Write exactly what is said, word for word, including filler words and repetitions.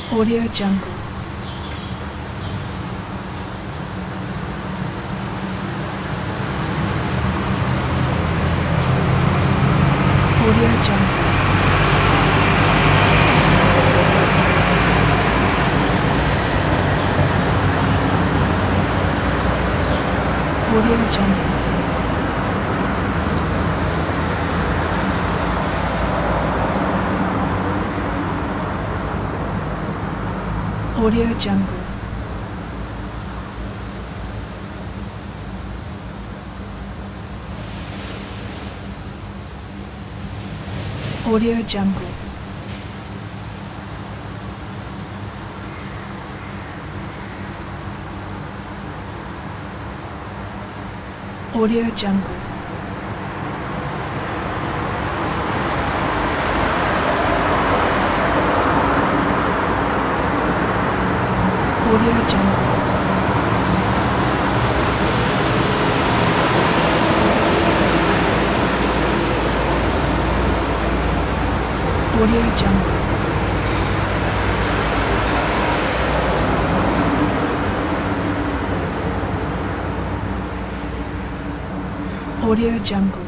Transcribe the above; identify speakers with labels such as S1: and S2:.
S1: Audio Jungle. Audio Jungle. Audio Jungle. Audio Jungle. Audio Jungle. Audio Jungle. Audio Jungle. Audio Jungle. Audio Jungle.